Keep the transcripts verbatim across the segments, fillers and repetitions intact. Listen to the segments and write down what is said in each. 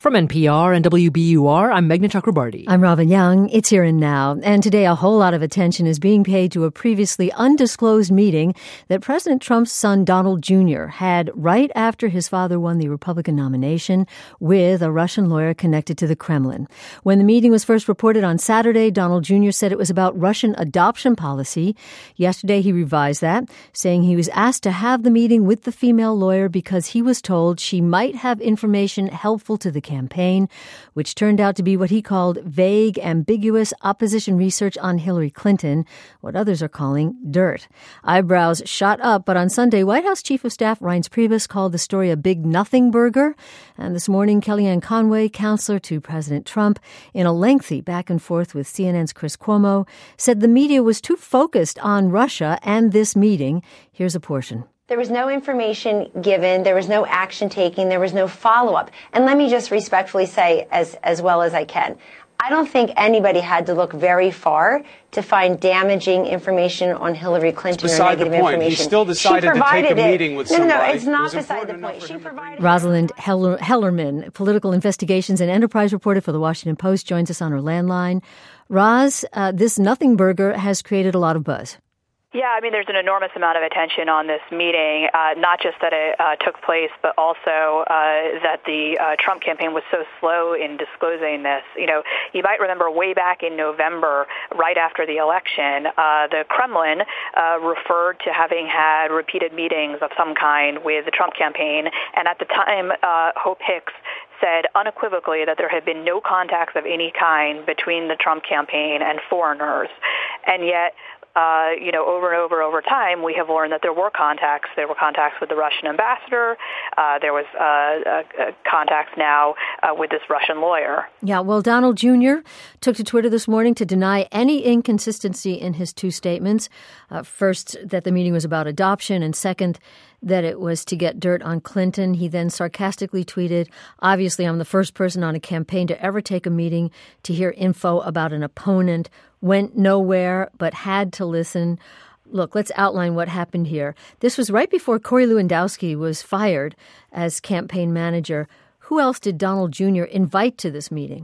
From N P R and W B U R, I'm Meghna Chakrabarti. I'm Robin Young. It's Here and Now. And today a whole lot of attention is being paid to a previously undisclosed meeting that President Trump's son Donald Junior had right after his father won the Republican nomination with a Russian lawyer connected to the Kremlin. When the meeting was first reported on Saturday, Donald Junior said it was about Russian adoption policy. Yesterday he revised that, saying he was asked to have the meeting with the female lawyer because he was told she might have information helpful to the campaign, which turned out to be what he called vague, ambiguous opposition research on Hillary Clinton, what others are calling dirt. Eyebrows shot up, but on Sunday, White House Chief of Staff Reince Priebus called the story a big nothing burger. And this morning, Kellyanne Conway, counselor to President Trump, in a lengthy back and forth with C N N's Chris Cuomo, said the media was too focused on Russia and this meeting. Here's a portion. There was no information given. There was no action taken. There was no follow-up. And let me just respectfully say, as as well as I can, I don't think anybody had to look very far to find damaging information on Hillary Clinton it's or beside negative the point. information. He still decided to take a meeting with no, somebody. No, no, it's not it beside the point. She provided Rosalind Heller- Hellerman, political investigations and enterprise reporter for the Washington Post, joins us on her landline. Roz, uh, this nothing burger has created a lot of buzz. Yeah, I mean, there's an enormous amount of attention on this meeting, uh, not just that it uh, took place, but also uh, that the uh, Trump campaign was so slow in disclosing this. You know, you might remember way back in November, right after the election, uh, the Kremlin uh, referred to having had repeated meetings of some kind with the Trump campaign, and at the time, uh, Hope Hicks said unequivocally that there had been no contacts of any kind between the Trump campaign and foreigners, and yet Uh, you know, over and over over time, we have learned that there were contacts. There were contacts with the Russian ambassador. Uh, there was uh, uh, contacts now uh, with this Russian lawyer. Yeah, well, Donald Junior took to Twitter this morning to deny any inconsistency in his two statements. Uh, first, that the meeting was about adoption, and second, that it was to get dirt on Clinton. He then sarcastically tweeted, "Obviously, I'm the first person on a campaign to ever take a meeting to hear info about an opponent. Went nowhere, but had to listen." Look, let's outline what happened here. This was right before Corey Lewandowski was fired as campaign manager. Who else did Donald Junior invite to this meeting?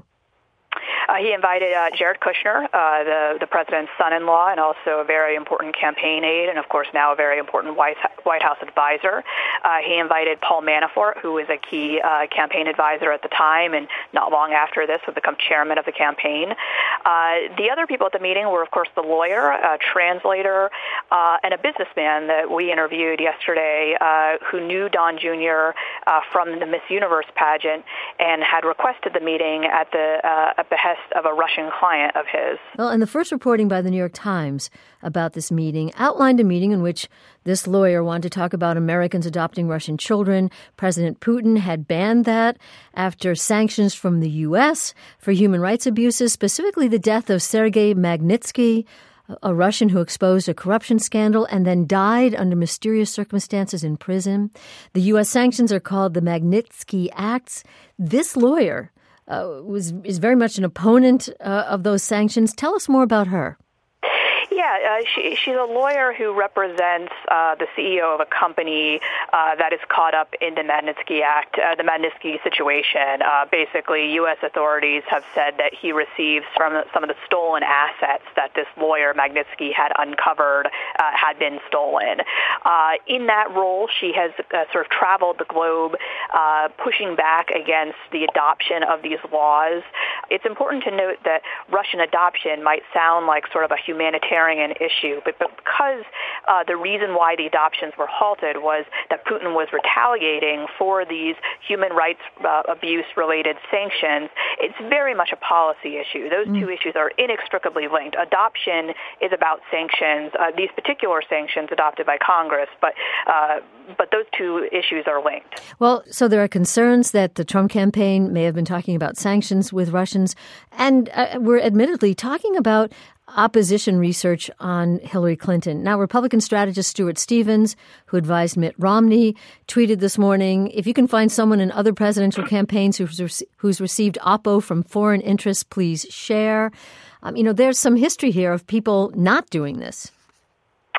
Uh, he invited uh, Jared Kushner, uh, the, the president's son-in-law, and also a very important campaign aide, and of course now a very important White, White House advisor. Uh, he invited Paul Manafort, who was a key uh, campaign advisor at the time, and not long after this would become chairman of the campaign. Uh, the other people at the meeting were, of course, the lawyer, a translator, uh, and a businessman that we interviewed yesterday uh, who knew Don Junior uh, from the Miss Universe pageant and had requested the meeting at the uh, at behest of a Russian client of his. Well, and the first reporting by the New York Times about this meeting outlined a meeting in which this lawyer wanted to talk about Americans adopting Russian children. President Putin had banned that after sanctions from the U S for human rights abuses, specifically the death of Sergei Magnitsky, a Russian who exposed a corruption scandal and then died under mysterious circumstances in prison. The U S sanctions are called the Magnitsky Acts. This lawyer Uh, was is very much an opponent uh, of those sanctions. Tell us more about her. Yeah, uh, she, she's a lawyer who represents uh, the C E O of a company uh, that is caught up in the Magnitsky Act, uh, the Magnitsky situation. Uh, basically, U S authorities have said that he receives from some of the stolen assets that this lawyer, Magnitsky, had uncovered uh, had been stolen. Uh, in that role, she has uh, sort of traveled the globe uh, pushing back against the adoption of these laws. It's important to note that Russian adoption might sound like sort of a humanitarian issue, but, but because uh, the reason why the adoptions were halted was that Putin was retaliating for these human rights uh, abuse-related sanctions, it's very much a policy issue. Those mm. two issues are inextricably linked. Adoption is about sanctions, uh, these particular sanctions adopted by Congress, but uh, but those two issues are linked. Well, so there are concerns that the Trump campaign may have been talking about sanctions with Russians, and uh, we're admittedly talking about opposition research on Hillary Clinton. Now, Republican strategist Stuart Stevens, who advised Mitt Romney, tweeted this morning, if you can find someone in other presidential campaigns who's, who's received oppo from foreign interests, please share. Um, you know, there's some history here of people not doing this.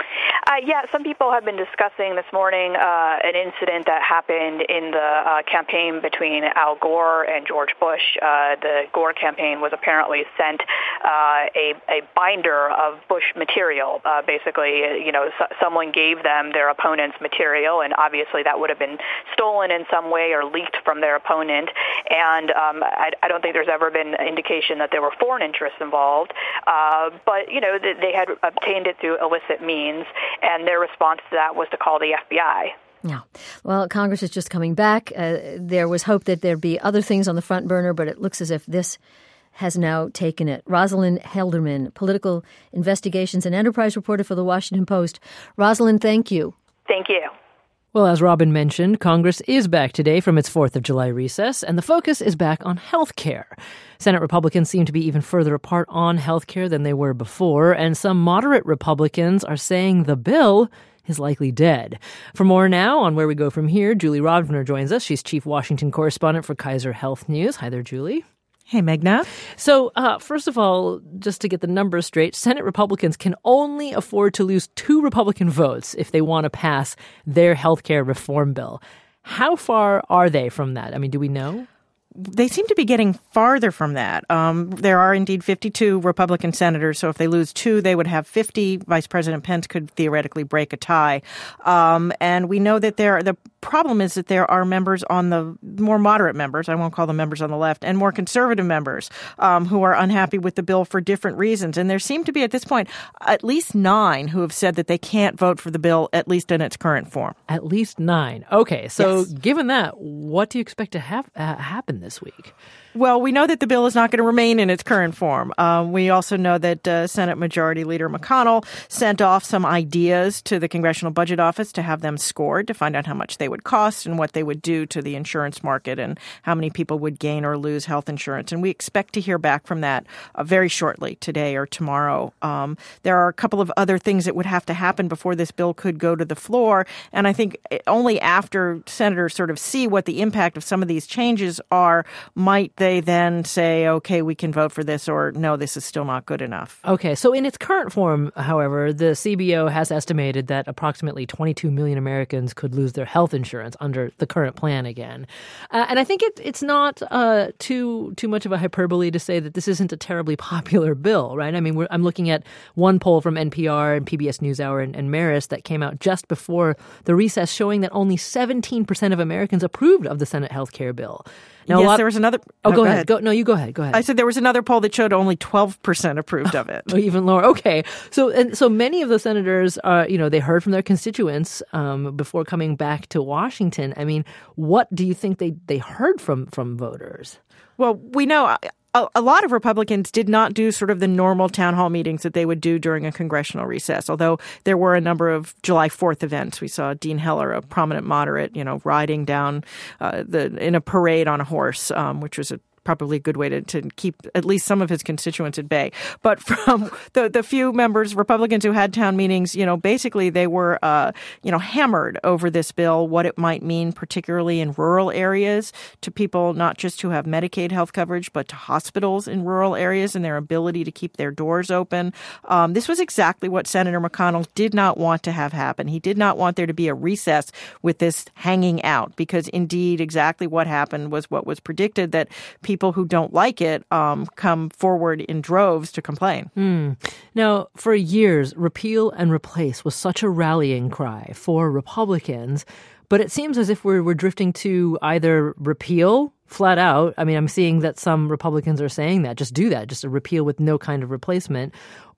Uh, yeah, some people have been discussing this morning uh, an incident that happened in the uh, campaign between Al Gore and George Bush. Uh, the Gore campaign was apparently sent uh, a, a binder of Bush material. Uh, basically, you know, so, someone gave them their opponent's material, and obviously that would have been stolen in some way or leaked from their opponent. And um, I, I don't think there's ever been indication that there were foreign interests involved. Uh, but, you know, they had obtained it through illicit means, and their response to that was to call the F B I. Yeah. Well, Congress is just coming back. Uh, there was hope that there'd be other things on the front burner, but it looks as if this has now taken it. Rosalind Helderman, political investigations and enterprise reporter for The Washington Post. Rosalind, thank you. Thank you. Well, as Robin mentioned, Congress is back today from its fourth of July recess, and the focus is back on health care. Senate Republicans seem to be even further apart on health care than they were before, and some moderate Republicans are saying the bill is likely dead. For more now on where we go from here, Julie Rovner joins us. She's chief Washington correspondent for Kaiser Health News. Hi there, Julie. Hey, Meghna. So, uh, first of all, just to get the numbers straight, Senate Republicans can only afford to lose two Republican votes if they want to pass their health care reform bill. How far are they from that? I mean, do we know? They seem to be getting farther from that. Um, there are indeed fifty-two Republican senators, so if they lose two, they would have fifty. Vice President Pence could theoretically break a tie. Um, and we know that there the problem is that there are members on the more moderate members, I won't call them members on the left, and more conservative members um, who are unhappy with the bill for different reasons. And there seem to be at this point at least nine who have said that they can't vote for the bill, at least in its current form. At least nine. Okay, so yes. Given that, what do you expect to have uh, happen this week? Well, we know that the bill is not going to remain in its current form. Um, we also know that uh, Senate Majority Leader McConnell sent off some ideas to the Congressional Budget Office to have them scored to find out how much they would cost and what they would do to the insurance market and how many people would gain or lose health insurance. And we expect to hear back from that uh, very shortly, today or tomorrow. Um, there are a couple of other things that would have to happen before this bill could go to the floor. And I think only after senators sort of see what the impact of some of these changes are, might they they then say, okay, we can vote for this, or no, this is still not good enough. Okay, so in its current form, however, the C B O has estimated that approximately twenty-two million Americans could lose their health insurance under the current plan again. Uh, and I think it, it's not uh, too too much of a hyperbole to say that this isn't a terribly popular bill, right? I mean, we're, I'm looking at one poll from N P R and P B S NewsHour and, and Marist that came out just before the recess showing that only seventeen percent of Americans approved of the Senate health care bill. Now, yes, lot, there was another... Oh, go, go ahead. ahead. Go, no, you go ahead. Go ahead. I said there was another poll that showed only twelve percent approved of it. Oh, even lower. Okay. So and so many of the senators, uh, you know, they heard from their constituents um, before coming back to Washington. I mean, what do you think they, they heard from, from voters? Well, we know... A, a lot of Republicans did not do sort of the normal town hall meetings that they would do during a congressional recess, although there were a number of July fourth events. We saw Dean Heller, a prominent moderate, you know, riding down uh, the in a parade on a horse, um, which was a probably a good way to, to keep at least some of his constituents at bay. But from the, the few members, Republicans who had town meetings, you know, basically they were, uh, you know, hammered over this bill, what it might mean, particularly in rural areas, to people not just who have Medicaid health coverage, but to hospitals in rural areas and their ability to keep their doors open. Um, this was exactly what Senator McConnell did not want to have happen. He did not want there to be a recess with this hanging out, because indeed exactly what happened was what was predicted, that people People who don't like it um, come forward in droves to complain. Mm. Now, for years, repeal and replace was such a rallying cry for Republicans, but it seems as if we're, we're drifting to either repeal flat out. I mean, I'm seeing that some Republicans are saying that, just do that, just a repeal with no kind of replacement.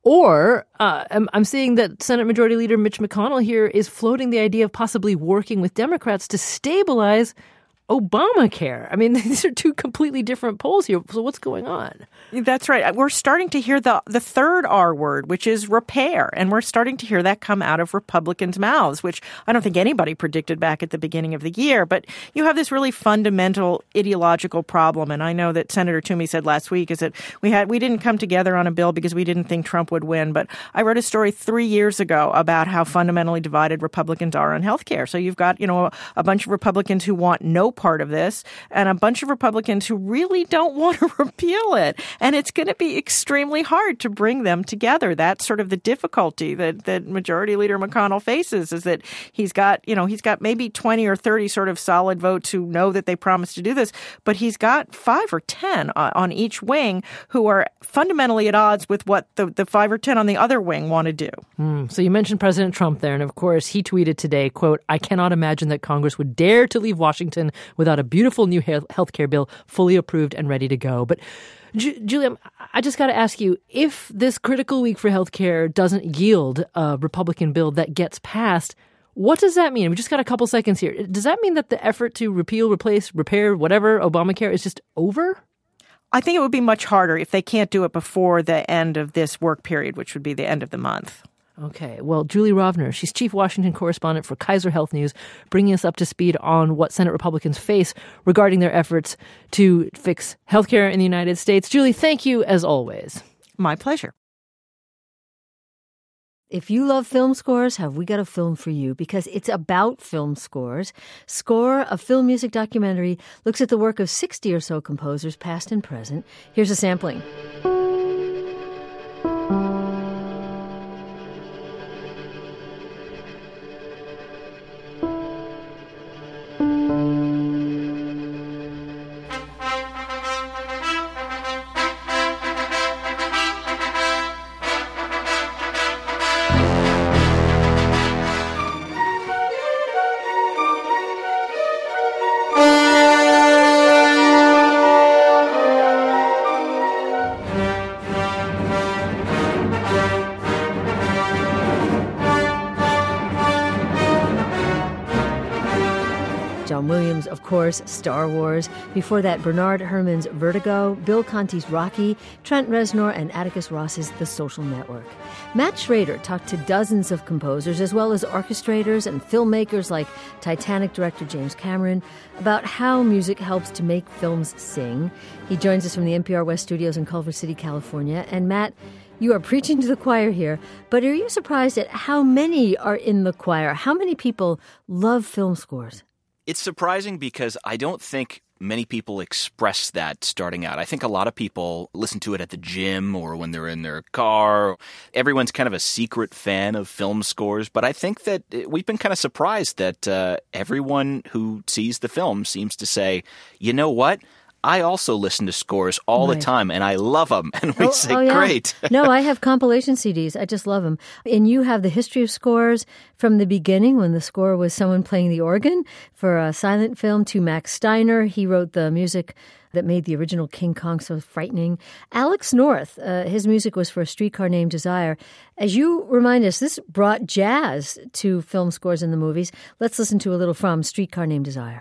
Or uh, I'm, I'm seeing that Senate Majority Leader Mitch McConnell here is floating the idea of possibly working with Democrats to stabilize Obamacare. I mean, these are two completely different polls here. So what's going on? That's right. We're starting to hear the the third R word, which is repair. And we're starting to hear that come out of Republicans' mouths, which I don't think anybody predicted back at the beginning of the year. But you have this really fundamental ideological problem. And I know that Senator Toomey said last week is that we had we didn't come together on a bill because we didn't think Trump would win. But I wrote a story three years ago about how fundamentally divided Republicans are on health care. So you've got, you know, a bunch of Republicans who want no part of this and a bunch of Republicans who really don't want to repeal it. And it's going to be extremely hard to bring them together. That's sort of the difficulty that, that Majority Leader McConnell faces, is that he's got, you know, he's got maybe twenty or thirty sort of solid votes who know that they promised to do this, but he's got five or ten on each wing who are fundamentally at odds with what the, the five or ten on the other wing want to do. Mm, so you mentioned President Trump there, and of course he tweeted today, quote, "I cannot imagine that Congress would dare to leave Washington without a beautiful new health care bill fully approved and ready to go." But Ju- Julia, I just got to ask you, if this critical week for health care doesn't yield a Republican bill that gets passed, what does that mean? We just got a couple seconds here. Does that mean that the effort to repeal, replace, repair, whatever, Obamacare is just over? I think it would be much harder if they can't do it before the end of this work period, which would be the end of the month. Okay. Well, Julie Rovner, she's chief Washington correspondent for Kaiser Health News, bringing us up to speed on what Senate Republicans face regarding their efforts to fix healthcare in the United States. Julie, thank you as always. My pleasure. If you love film scores, have we got a film for you? Because it's about film scores. Score, a film music documentary, looks at the work of sixty or so composers, past and present. Here's a sampling. John Williams, of course, Star Wars. Before that, Bernard Herrmann's Vertigo, Bill Conti's Rocky, Trent Reznor and Atticus Ross's The Social Network. Matt Schrader talked to dozens of composers as well as orchestrators and filmmakers like Titanic director James Cameron about how music helps to make films sing. He joins us from the N P R West studios in Culver City, California. And Matt, you are preaching to the choir here, but are you surprised at how many are in the choir? How many people love film scores? It's surprising because I don't think many people express that starting out. I think a lot of people listen to it at the gym or when they're in their car. Everyone's kind of a secret fan of film scores, but I think that we've been kind of surprised that uh, everyone who sees the film seems to say, you know what? I also listen to scores all right. the time, and I love them. And we oh, say, oh, yeah. great. No, I have compilation C Ds. I just love them. And you have the history of scores from the beginning, when the score was someone playing the organ for a silent film, to Max Steiner. He wrote the music that made the original King Kong so frightening. Alex North, uh, his music was for A Streetcar Named Desire. As you remind us, this brought jazz to film scores in the movies. Let's listen to a little from Streetcar Named Desire.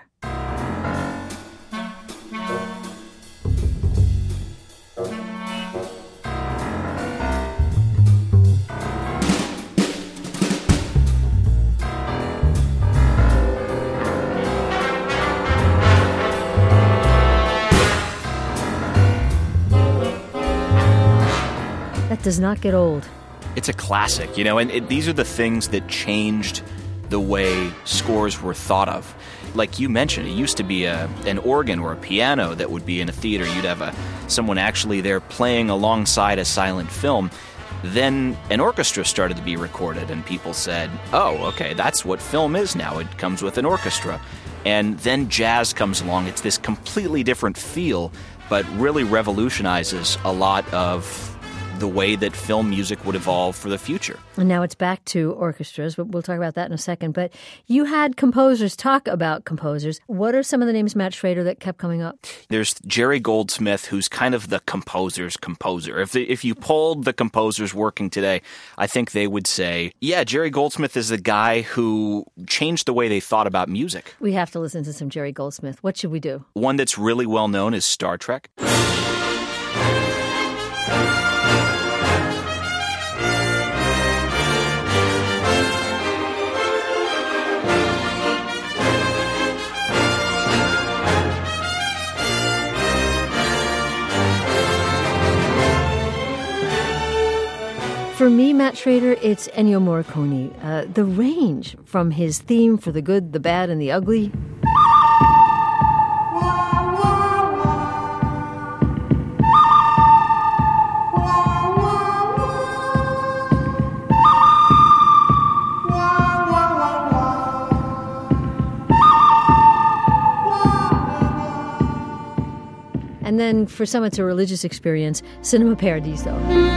That does not get old. It's a classic, you know, and it, these are the things that changed the way scores were thought of. Like you mentioned, it used to be a, an organ or a piano that would be in a theater. You'd have a, someone actually there playing alongside a silent film. Then an orchestra started to be recorded, and people said, oh, okay, that's what film is now. It comes with an orchestra. And then jazz comes along. It's this completely different feel, but really revolutionizes a lot of the way that film music would evolve for the future. And now it's back to orchestras, but we'll talk about that in a second. But you had composers talk about composers. What are some of the names, Matt Schrader, that kept coming up? There's Jerry Goldsmith, who's kind of the composer's composer. If the, if you polled the composers working today, I think they would say, yeah, Jerry Goldsmith is the guy who changed the way they thought about music. We have to listen to some Jerry Goldsmith. What should we do? One that's really well known is Star Trek. For me, Matt Schrader, it's Ennio Morricone. Uh, the range from his theme for the good, the bad, and the ugly And then for some, it's a religious experience, Cinema Paradiso.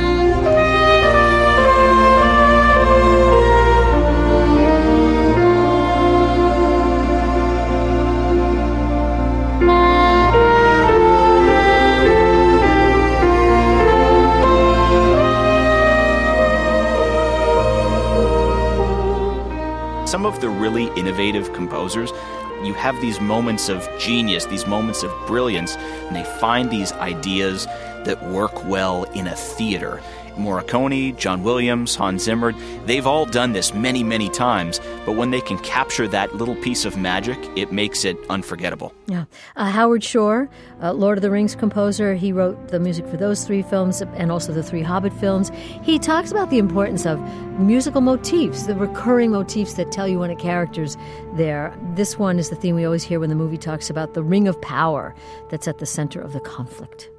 Some of the really innovative composers, you have these moments of genius, these moments of brilliance, and they find these ideas that work well in a theater. Morricone, John Williams, Hans Zimmer, they've all done this many, many times, but when they can capture that little piece of magic, it makes it unforgettable. Yeah. Uh, Howard Shore, uh, Lord of the Rings composer, he wrote the music for those three films and also the three Hobbit films. He talks about the importance of musical motifs, the recurring motifs that tell you when a character's there. This one is the theme we always hear when the movie talks about the ring of power that's at the center of the conflict.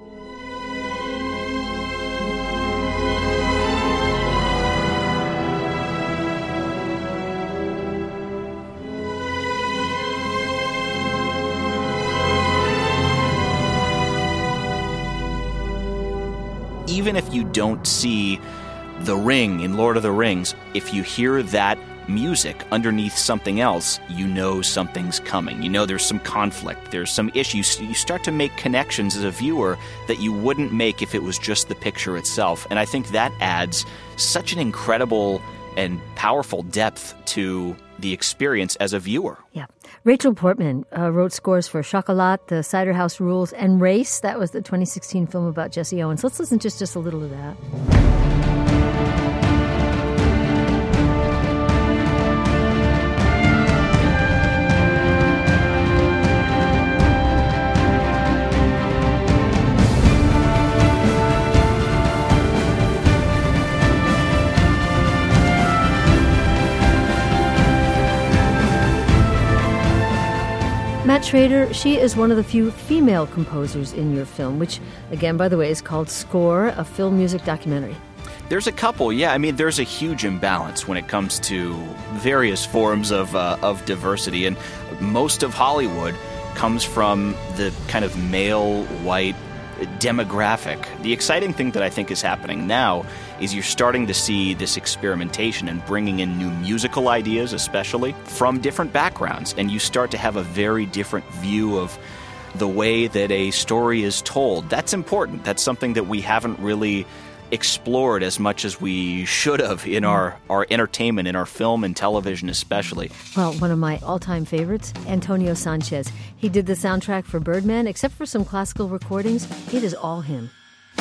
Even if you don't see the ring in Lord of the Rings, if you hear that music underneath something else, you know something's coming. You know there's some conflict, there's some issues. You start to make connections as a viewer that you wouldn't make if it was just the picture itself. And I think that adds such an incredible and powerful depth to the experience as a viewer. Yeah. Rachel Portman uh, wrote scores for Chocolat, The Cider House Rules, and Race. That was the twenty sixteen film about Jesse Owens. Let's listen just, just a little of that. Matt Schrader, she is one of the few female composers in your film, which, again, by the way, is called Score, a film music documentary. There's a couple, yeah. I mean, there's a huge imbalance when it comes to various forms of uh, of diversity, and most of Hollywood comes from the kind of male, white demographic. The exciting thing that I think is happening now is you're starting to see this experimentation and bringing in new musical ideas, especially from different backgrounds, and you start to have a very different view of the way that a story is told. That's important. That's something that we haven't really explored as much as we should have in our, our entertainment, in our film and television especially. Well, one of my all-time favorites, Antonio Sanchez. He did the soundtrack for Birdman. Except for some classical recordings, it is all him.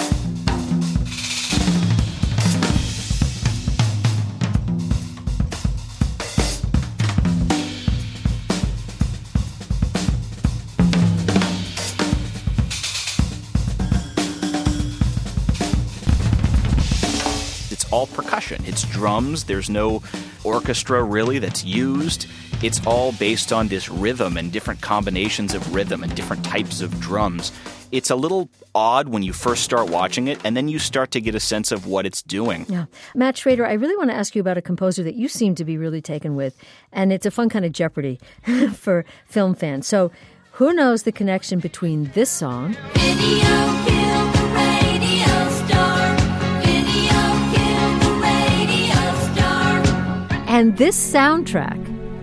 All percussion. It's drums. There's no orchestra really that's used. It's all based on this rhythm and different combinations of rhythm and different types of drums. It's a little odd when you first start watching it, and then you start to get a sense of what it's doing. Yeah. Matt Schrader, I really want to ask you about a composer that you seem to be really taken with, and it's a fun kind of Jeopardy for film fans. So who knows the connection between this song Video killed the radio star. and this soundtrack?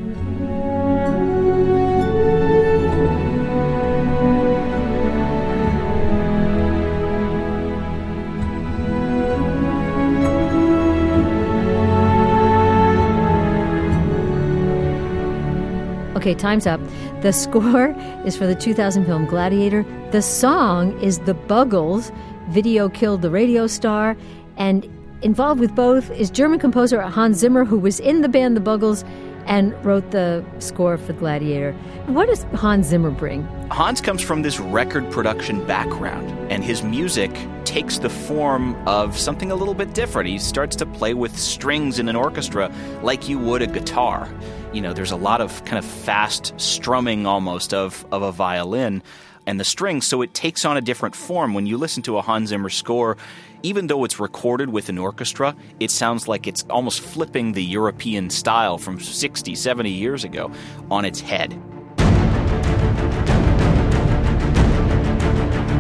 Okay, time's up. The score is for the two thousand film Gladiator. The song is The Buggles, Video Killed the Radio Star, and involved with both is German composer Hans Zimmer, who was in the band The Buggles and wrote the score for Gladiator. What does Hans Zimmer bring? Hans comes from this record production background, and his music takes the form of something a little bit different. He starts to play with strings in an orchestra like you would a guitar. You know, there's a lot of kind of fast strumming almost of, of a violin and the strings, so it takes on a different form. When you listen to a Hans Zimmer score, even though it's recorded with an orchestra, it sounds like it's almost flipping the European style from sixty, seventy years ago on its head.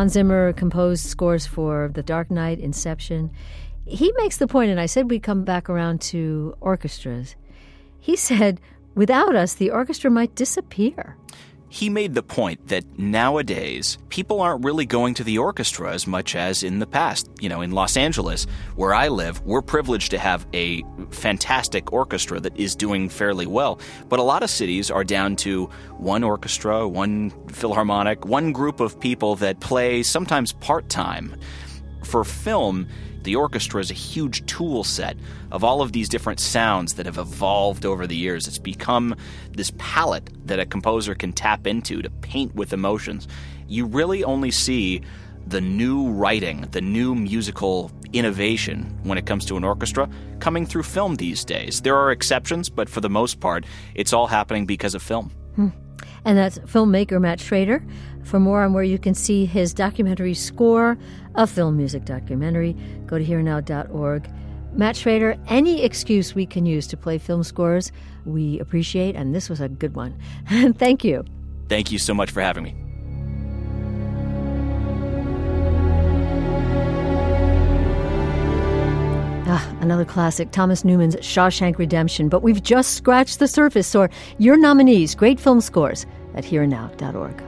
Hans Zimmer composed scores for The Dark Knight, Inception. He makes the point, and I said we'd come back around to orchestras. He said, without us, the orchestra might disappear. He made the point that nowadays, people aren't really going to the orchestra as much as in the past. You know, in Los Angeles, where I live, we're privileged to have a fantastic orchestra that is doing fairly well. But a lot of cities are down to one orchestra, one philharmonic, one group of people that play sometimes part-time. For film, the orchestra is a huge tool set of all of these different sounds that have evolved over the years. It's become this palette that a composer can tap into to paint with emotions. You really only see the new writing, the new musical innovation when it comes to an orchestra coming through film these days. There are exceptions, but for the most part, it's all happening because of film. Hmm. And that's filmmaker Matt Schrader. For more on where you can see his documentary Score, a film music documentary, go to hear now dot org. Matt Schrader, any excuse we can use to play film scores, we appreciate, and this was a good one. Thank you. Thank you so much for having me. Ah, another classic, Thomas Newman's Shawshank Redemption. But we've just scratched the surface, so your nominees, great film scores, at hear now dot org.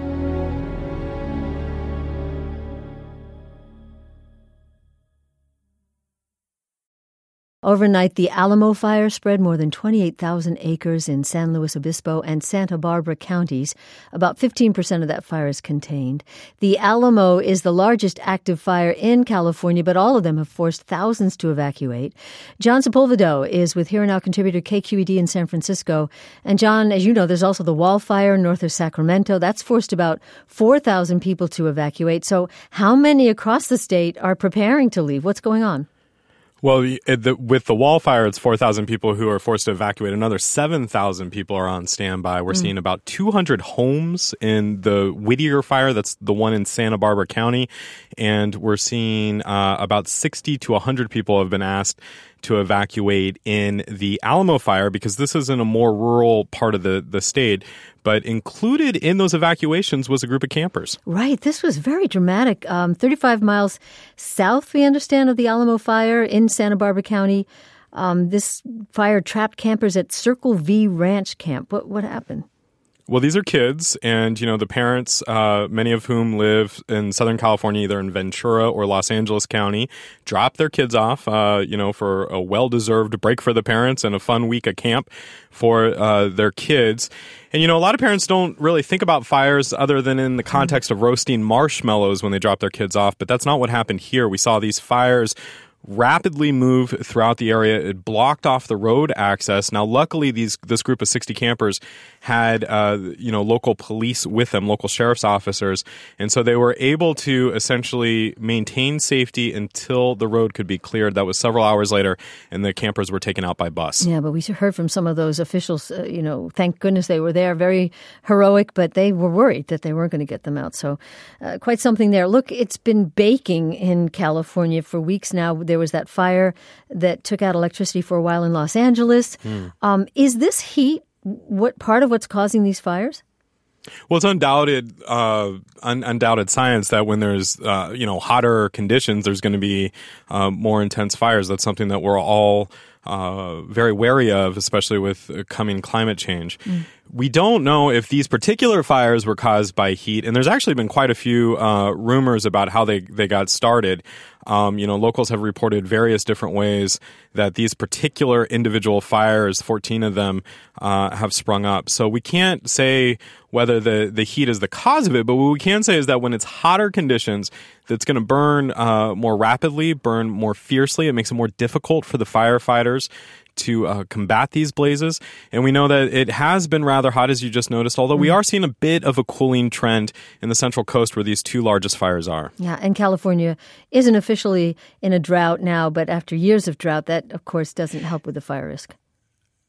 Overnight, the Alamo Fire spread more than twenty-eight thousand acres in San Luis Obispo and Santa Barbara counties. About fifteen percent of that fire is contained. The Alamo is the largest active fire in California, but all of them have forced thousands to evacuate. John Sepulvedo is with Here and Now contributor K Q E D in San Francisco. And John, as you know, there's also the wildfire north of Sacramento. That's forced about four thousand people to evacuate. So how many across the state are preparing to leave? What's going on? Well, the, the, with the wildfire, it's four thousand people who are forced to evacuate. Another seven thousand people are on standby. We're mm. seeing about two hundred homes in the Whittier fire. That's the one in Santa Barbara County. And we're seeing uh, about sixty to one hundred people have been asked to evacuate in the Alamo fire because this is in a more rural part of the, the state. But included in those evacuations was a group of campers. Right. This was very dramatic. Um, thirty-five miles south, we understand, of the Alamo fire in Santa Barbara County. Um, this fire trapped campers at Circle V Ranch Camp. What, what happened? Well, these are kids, and, you know, the parents, uh, many of whom live in Southern California, either in Ventura or Los Angeles County, drop their kids off, uh, you know, for a well-deserved break for the parents and a fun week at camp for uh, their kids. And, you know, a lot of parents don't really think about fires other than in the context of roasting marshmallows when they drop their kids off, but that's not what happened here. We saw these fires rapidly move throughout the area. It blocked off the road access. Now, luckily, these this group of sixty campers had, uh, you know, local police with them, local sheriff's officers, and so they were able to essentially maintain safety until the road could be cleared. That was several hours later, and the campers were taken out by bus. Yeah, but we heard from some of those officials, uh, you know, thank goodness they were there, very heroic, but they were worried that they weren't going to get them out. So uh, quite something there. Look, it's been baking in California for weeks now. There was that fire that took out electricity for a while in Los Angeles. Mm. Um, is this heat what part of what's causing these fires? Well, it's undoubted, uh, un- undoubted science that when there's, uh, you know, hotter conditions, there's going to be uh, more intense fires. That's something that we're all uh, very wary of, especially with coming climate change. Mm. We don't know if these particular fires were caused by heat, and there's actually been quite a few uh, rumors about how they, they got started. Um, you know, locals have reported various different ways that these particular individual fires, fourteen of them, uh, have sprung up. So we can't say whether the, the heat is the cause of it, but what we can say is that when it's hotter conditions, that's going to burn uh, more rapidly, burn more fiercely. It makes it more difficult for the firefighters to uh, combat these blazes. And we know that it has been rather hot, as you just noticed, although we are seeing a bit of a cooling trend in the Central Coast where these two largest fires are. Yeah, and California isn't officially in a drought now, but after years of drought, that, of course, doesn't help with the fire risk.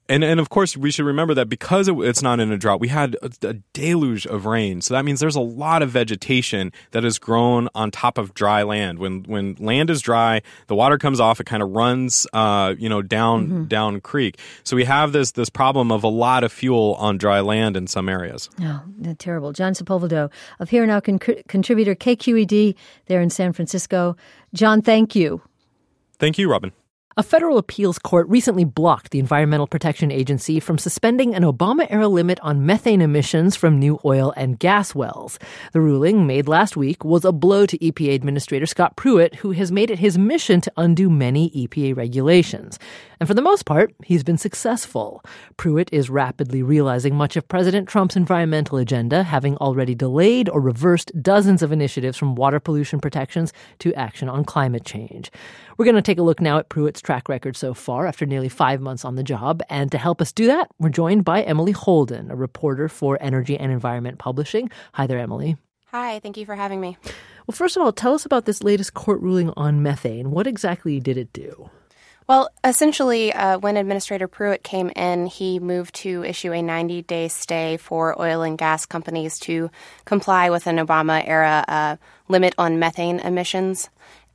And and of course, we should remember that because it, it's not in a drought, we had a, a deluge of rain. So that means there's a lot of vegetation that has grown on top of dry land. When when land is dry, the water comes off. It kind of runs, uh, you know, down mm-hmm. down creek. So we have this this problem of a lot of fuel on dry land in some areas. Oh, terrible. John Sepulveda of Here Now con- contributor K Q E D there in San Francisco. John, thank you. Thank you, Robin. A federal appeals court recently blocked the Environmental Protection Agency from suspending an Obama-era limit on methane emissions from new oil and gas wells. The ruling, made last week, was a blow to E P A Administrator Scott Pruitt, who has made it his mission to undo many E P A regulations. And for the most part, he's been successful. Pruitt is rapidly realizing much of President Trump's environmental agenda, having already delayed or reversed dozens of initiatives from water pollution protections to action on climate change. We're going to take a look now at Pruitt's track record so far after nearly five months on the job. And to help us do that, we're joined by Emily Holden, a reporter for Energy and Environment Publishing. Hi there, Emily. Hi, thank you for having me. Well, first of all, tell us about this latest court ruling on methane. What exactly did it do? Well, essentially, uh, when Administrator Pruitt came in, he moved to issue a ninety-day stay for oil and gas companies to comply with an Obama-era uh, limit on methane emissions.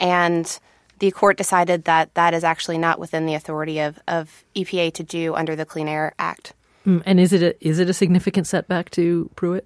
And the court decided that that is actually not within the authority of, of E P A to do under the Clean Air Act. Mm, and is it a, is it a significant setback to Pruitt?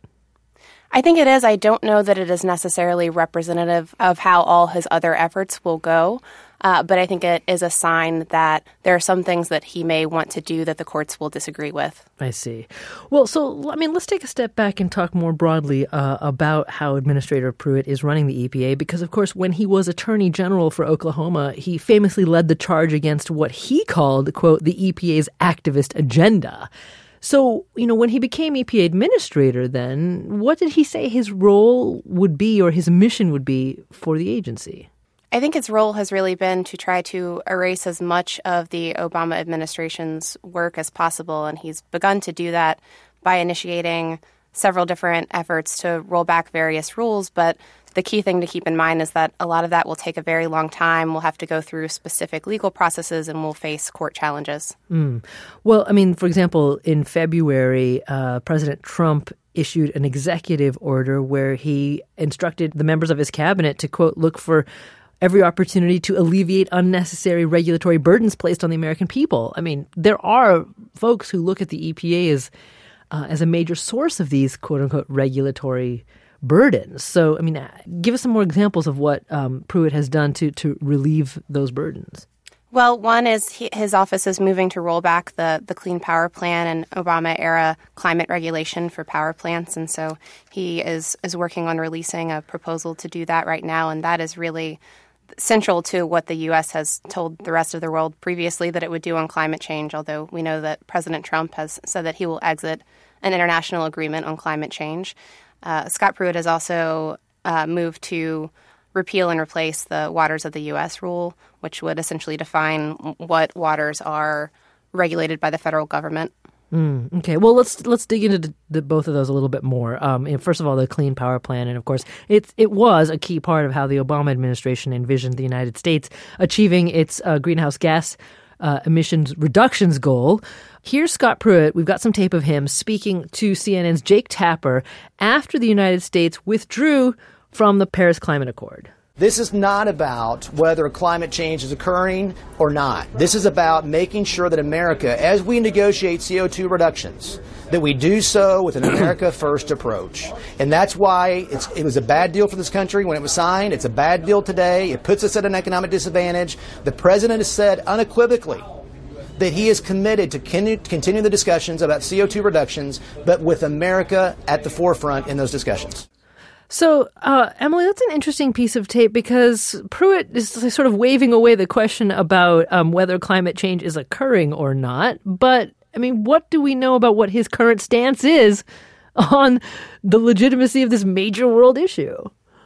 I think it is. I don't know that it is necessarily representative of how all his other efforts will go, uh, but I think it is a sign that there are some things that he may want to do that the courts will disagree with. I see. Well, so, I mean, let's take a step back and talk more broadly uh, about how Administrator Pruitt is running the E P A, because, of course, when he was Attorney General for Oklahoma, he famously led the charge against what he called, quote, the E P A's activist agenda. So, you know, when he became E P A administrator then, what did he say his role would be or his mission would be for the agency? I think his role has really been to try to erase as much of the Obama administration's work as possible, and he's begun to do that by initiating several different efforts to roll back various rules, but the key thing to keep in mind is that a lot of that will take a very long time. We'll have to go through specific legal processes and we'll face court challenges. Mm. Well, I mean, for example, in February, uh, President Trump issued an executive order where he instructed the members of his cabinet to, quote, look for every opportunity to alleviate unnecessary regulatory burdens placed on the American people. I mean, there are folks who look at the E P A as, uh, as a major source of these, quote unquote, regulatory burdens. So, I mean, give us some more examples of what um, Pruitt has done to, to relieve those burdens. Well, one is he, his office is moving to roll back the, the Clean Power Plan and Obama-era climate regulation for power plants. And so he is, is working on releasing a proposal to do that right now. And that is really central to what the U S has told the rest of the world previously that it would do on climate change, although we know that President Trump has said that he will exit an international agreement on climate change. Uh, Scott Pruitt has also uh, moved to repeal and replace the Waters of the U S rule, which would essentially define what waters are regulated by the federal government. Mm, okay, well, let's let's dig into the, the, both of those a little bit more. Um, and first of all, the Clean Power Plan, and of course, it it was a key part of how the Obama administration envisioned the United States achieving its uh, greenhouse gas uh, emissions reductions goal. Here's Scott Pruitt. We've got some tape of him speaking to C N N's Jake Tapper after the United States withdrew from the Paris Climate Accord. This is not about whether climate change is occurring or not. This is about making sure that America, as we negotiate C O two reductions, that we do so with an America First approach. And that's why it's, it was a bad deal for this country when it was signed. It's a bad deal today. It puts us at an economic disadvantage. The president has said unequivocally that he is committed to continue the discussions about C O two reductions, but with America at the forefront in those discussions. So, uh, Emily, that's an interesting piece of tape because Pruitt is sort of waving away the question about um, whether climate change is occurring or not. But, I mean, what do we know about what his current stance is on the legitimacy of this major world issue?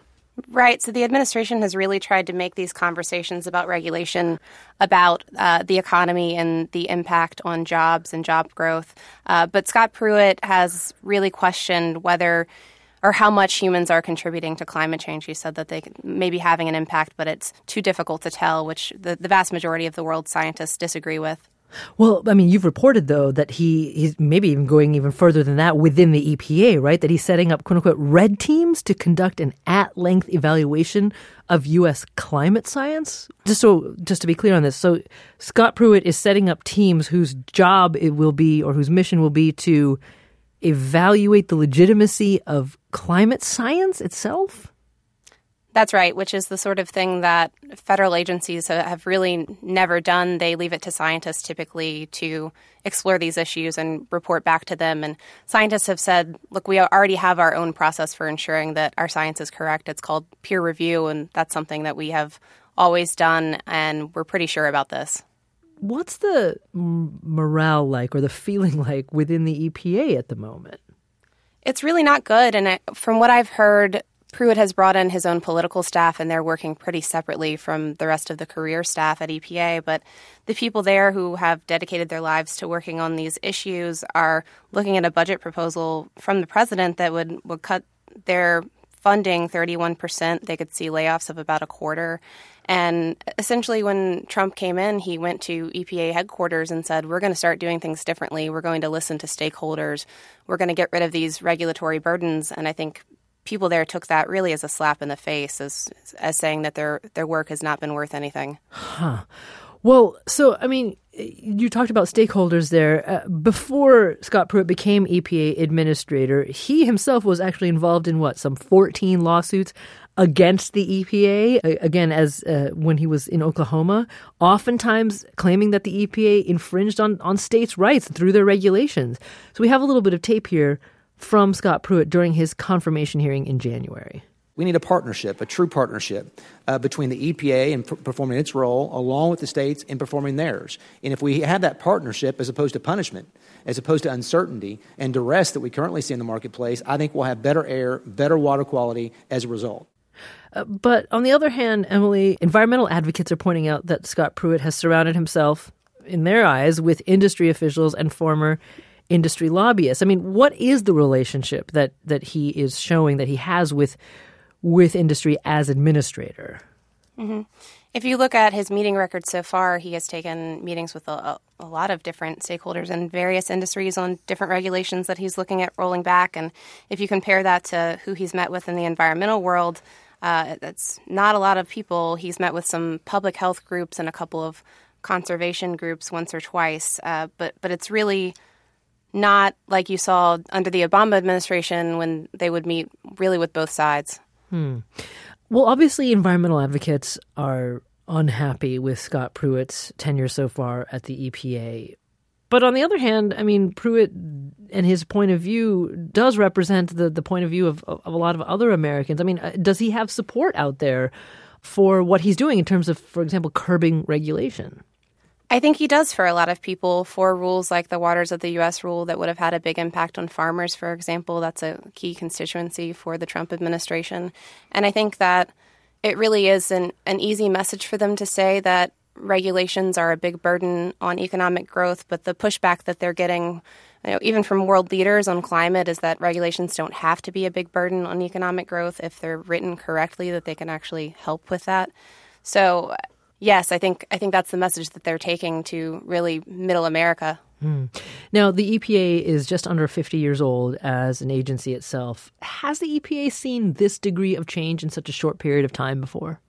Right. So the administration has really tried to make these conversations about regulation about uh, the economy and the impact on jobs and job growth. Uh, but Scott Pruitt has really questioned whether or how much humans are contributing to climate change. He said that they may be having an impact, but it's too difficult to tell, which the, the vast majority of the world's scientists disagree with. Well, I mean, you've reported, though, that he he's maybe even going even further than that within the E P A, right? That he's setting up, quote unquote, red teams to conduct an at-length evaluation of U S climate science. Just so, just to be clear on this, so Scott Pruitt is setting up teams whose job it will be, or whose mission will be, to evaluate the legitimacy of climate science itself? That's right, which is the sort of thing that federal agencies have really never done. They leave it to scientists typically to explore these issues and report back to them. And scientists have said, look, we already have our own process for ensuring that our science is correct. It's called peer review, and that's something that we have always done, and we're pretty sure about this. What's the morale like, or the feeling like, within the E P A at the moment? It's really not good. And I, from what I've heard, Pruitt has brought in his own political staff, and they're working pretty separately from the rest of the career staff at E P A. But the people there who have dedicated their lives to working on these issues are looking at a budget proposal from the president that would, would cut their funding thirty-one percent. They could see layoffs of about a quarter. And essentially, when Trump came in, he went to E P A headquarters and said, we're going to start doing things differently. We're going to listen to stakeholders. We're going to get rid of these regulatory burdens. And I think people there took that really as a slap in the face, as as saying that their their work has not been worth anything. Huh. Well, so, I mean, you talked about stakeholders there. Uh, before Scott Pruitt became E P A administrator, he himself was actually involved in, what, some fourteen lawsuits against the E P A, again, as uh, when he was in Oklahoma, oftentimes claiming that the E P A infringed on, on states' rights through their regulations. So we have a little bit of tape here from Scott Pruitt during his confirmation hearing in January. We need a partnership, a true partnership uh, between the E P A and p- performing its role, along with the states in performing theirs. And if we have that partnership as opposed to punishment, as opposed to uncertainty and duress that we currently see in the marketplace, I think we'll have better air, better water quality as a result. Uh, but on the other hand, Emily, environmental advocates are pointing out that Scott Pruitt has surrounded himself, in their eyes, with industry officials and former industry lobbyists. I mean, what is the relationship that, that he is showing that he has with with industry as administrator? Mm-hmm. If you look at his meeting record so far, he has taken meetings with a, a lot of different stakeholders in various industries on different regulations that he's looking at rolling back. And if you compare that to who he's met with in the environmental world, uh, that's not a lot of people. He's met with some public health groups and a couple of conservation groups once or twice. Uh, but, but it's really not like you saw under the Obama administration when they would meet really with both sides. Hmm. Well, obviously, environmental advocates are unhappy with Scott Pruitt's tenure so far at the E P A. But on the other hand, I mean, Pruitt and his point of view does represent the, the point of view of, of a lot of other Americans. I mean, does he have support out there for what he's doing in terms of, for example, curbing regulation? I think he does for a lot of people. For rules like the Waters of the U S rule that would have had a big impact on farmers, for example, that's a key constituency for the Trump administration. And I think that it really is an, an easy message for them to say that regulations are a big burden on economic growth, but the pushback that they're getting, you know, even from world leaders on climate, is that regulations don't have to be a big burden on economic growth if they're written correctly, that they can actually help with that. So yes, I think I think that's the message that they're taking to really middle America. Hmm. Now, the E P A is just under fifty years old as an agency itself. Has the E P A seen this degree of change in such a short period of time before?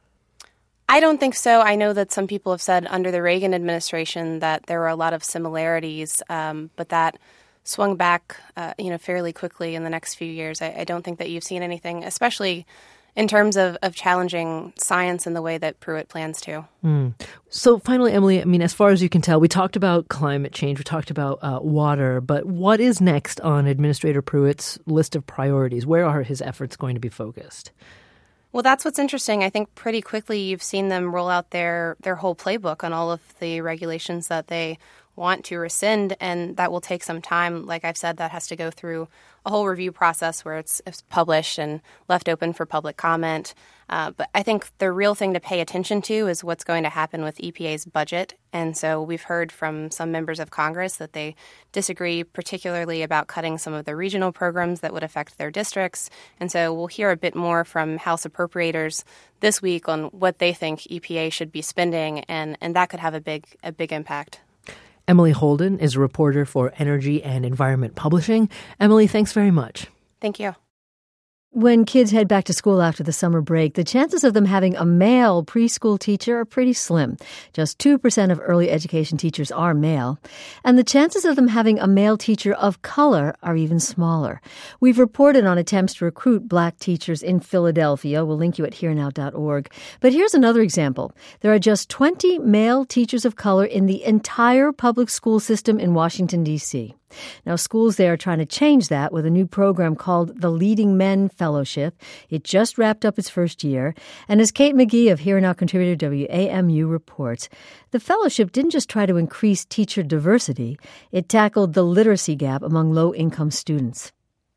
I don't think so. I know that some people have said under the Reagan administration that there were a lot of similarities, um, but that swung back, uh, you know, fairly quickly in the next few years. I, I don't think that you've seen anything, especially in terms of, of challenging science in the way that Pruitt plans to. Mm. So finally, Emily, I mean, as far as you can tell, we talked about climate change, we talked about uh, water, but what is next on Administrator Pruitt's list of priorities? Where are his efforts going to be focused? Well, that's what's interesting. I think pretty quickly you've seen them roll out their, their whole playbook on all of the regulations that they want to rescind, and that will take some time. Like I've said, that has to go through a whole review process where it's, it's published and left open for public comment. Uh, but I think the real thing to pay attention to is what's going to happen with E P A's budget. And so we've heard from some members of Congress that they disagree particularly about cutting some of the regional programs that would affect their districts. And so we'll hear a bit more from House appropriators this week on what they think E P A should be spending, and, and that could have a big a big impact. Emily Holden is a reporter for Energy and Environment Publishing. Emily, thanks very much. Thank you. When kids head back to school after the summer break, the chances of them having a male preschool teacher are pretty slim. Just two percent of early education teachers are male. And the chances of them having a male teacher of color are even smaller. We've reported on attempts to recruit black teachers in Philadelphia. We'll link you at here now dot org. But here's another example. There are just twenty male teachers of color in the entire public school system in Washington, D C Now, schools there are trying to change that with a new program called the Leading Men Fellowship. It just wrapped up its first year. And as Kate McGee of Here and Now contributor W A M U reports, the fellowship didn't just try to increase teacher diversity. It tackled the literacy gap among low-income students.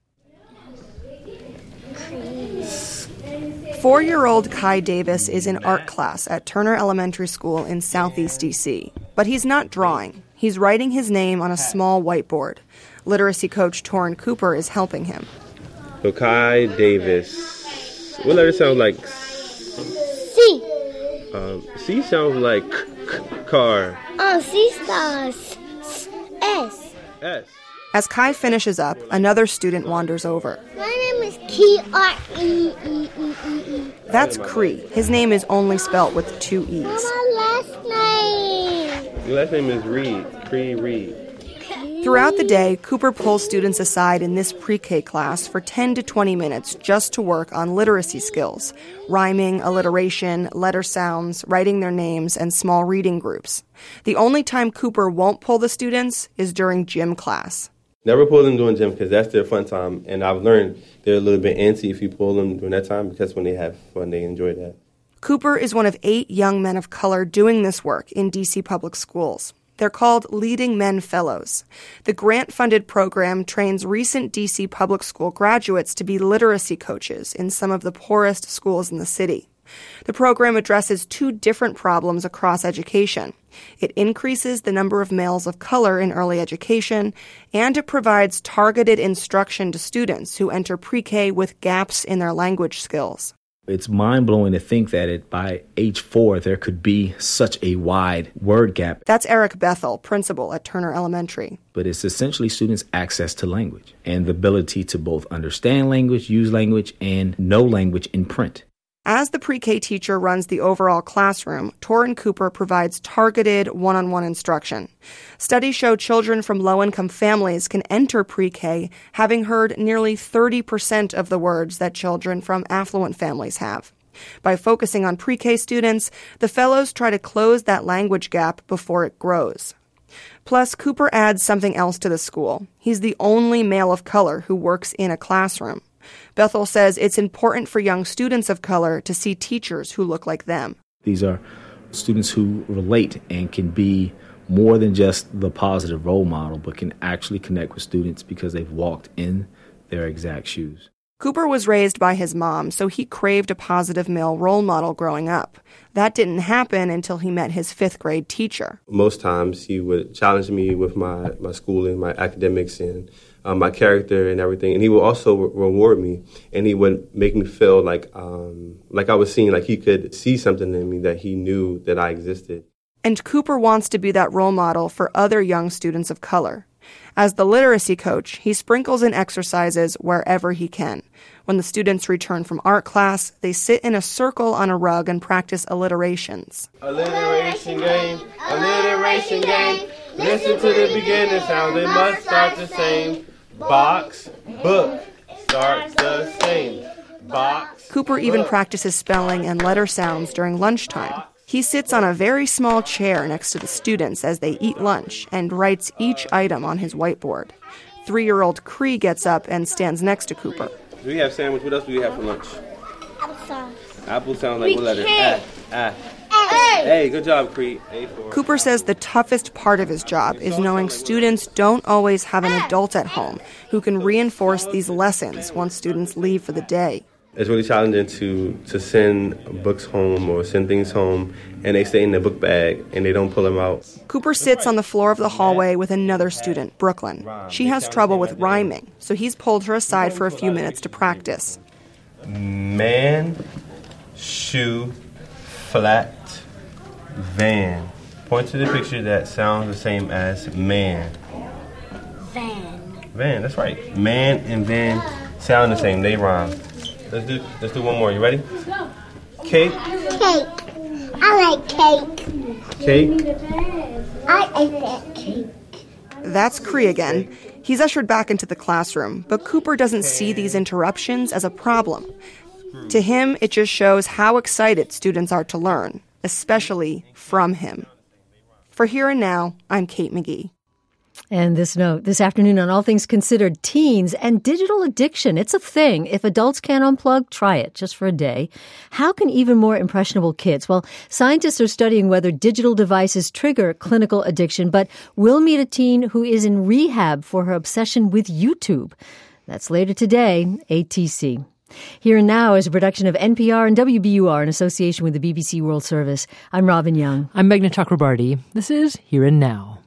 Four-year-old Kai Davis is in art class at Turner Elementary School in Southeast D C, but he's not drawing. He's writing his name on a small whiteboard. Literacy coach Torrin Cooper is helping him. So Kai Davis, what letter sounds like? C. Um, C sounds like k- k- car. Oh, C stars. S. S. As Kai finishes up, another student wanders over. My name is K R E E E E E. That's Cree. His name is only spelt with two E's. My last name. Your last name is Reed. Cree Reed. Throughout the day, Cooper pulls students aside in this pre-K class for ten to twenty minutes just to work on literacy skills, rhyming, alliteration, letter sounds, writing their names, and small reading groups. The only time Cooper won't pull the students is during gym class. Never pull them during gym because that's their fun time, and I've learned they're a little bit antsy if you pull them during that time because when they have fun, they enjoy that. Cooper is one of eight young men of color doing this work in D C public schools. They're called Leading Men Fellows. The grant-funded program trains recent D C public school graduates to be literacy coaches in some of the poorest schools in the city. The program addresses two different problems across education. It increases the number of males of color in early education, and it provides targeted instruction to students who enter pre-K with gaps in their language skills. It's mind-blowing to think that at by age four, there could be such a wide word gap. That's Eric Bethel, principal at Turner Elementary. But it's essentially students' access to language and the ability to both understand language, use language, and know language in print. As the pre-K teacher runs the overall classroom, Torrin Cooper provides targeted one-on-one instruction. Studies show children from low-income families can enter pre-K having heard nearly thirty percent of the words that children from affluent families have. By focusing on pre-K students, the fellows try to close that language gap before it grows. Plus, Cooper adds something else to the school. He's the only male of color who works in a classroom. Bethel says it's important for young students of color to see teachers who look like them. These are students who relate and can be more than just the positive role model, but can actually connect with students because they've walked in their exact shoes. Cooper was raised by his mom, so he craved a positive male role model growing up. That didn't happen until he met his fifth grade teacher. Most times he would challenge me with my, my schooling, my academics, and um, my character and everything. And he would also re- reward me, and he would make me feel like um, like I was seeing, like he could see something in me that he knew that I existed. And Cooper wants to be that role model for other young students of color. As the literacy coach, he sprinkles in exercises wherever he can. When the students return from art class, they sit in a circle on a rug and practice alliterations. Alliteration game, alliteration game. Listen to the beginning sound, they must start the same. Box, book, starts the same. Box. Cooper even practices spelling and letter sounds during lunchtime. He sits on a very small chair next to the students as they eat lunch and writes each item on his whiteboard. Three-year-old Cree gets up and stands next to Cooper. Do we have sandwich? What else do we have for lunch? Applesauce. Apple sound like what letter? Ah, ah. Hey. Hey, good job, Cree. A for. Cooper says the toughest part of his job is knowing students don't always have an adult at home who can reinforce these lessons once students leave for the day. It's really challenging to, to send books home or send things home, and they stay in the book bag, and they don't pull them out. Cooper sits on the floor of the hallway with another student, Brooklyn. She has trouble with rhyming, so he's pulled her aside for a few minutes to practice. Man, shoe, flat, van. Point to the picture that sounds the same as man. Van. Van, that's right. Man and van sound the same. They rhyme. Let's do let's do one more. You ready? Cake. Cake. I like cake. Cake. I ate that cake. That's Cree again. He's ushered back into the classroom, but Cooper doesn't see these interruptions as a problem. To him, it just shows how excited students are to learn, especially from him. For Here and Now, I'm Kate McGee. And this note, this afternoon on All Things Considered, teens and digital addiction. It's a thing. If adults can't unplug, try it just for a day. How can even more impressionable kids? Well, scientists are studying whether digital devices trigger clinical addiction, but we'll meet a teen who is in rehab for her obsession with YouTube. That's later today, A T C. Here and Now is a production of N P R and W B U R in association with the B B C World Service. I'm Robin Young. I'm Meghna Chakrabarty. This is Here and Now.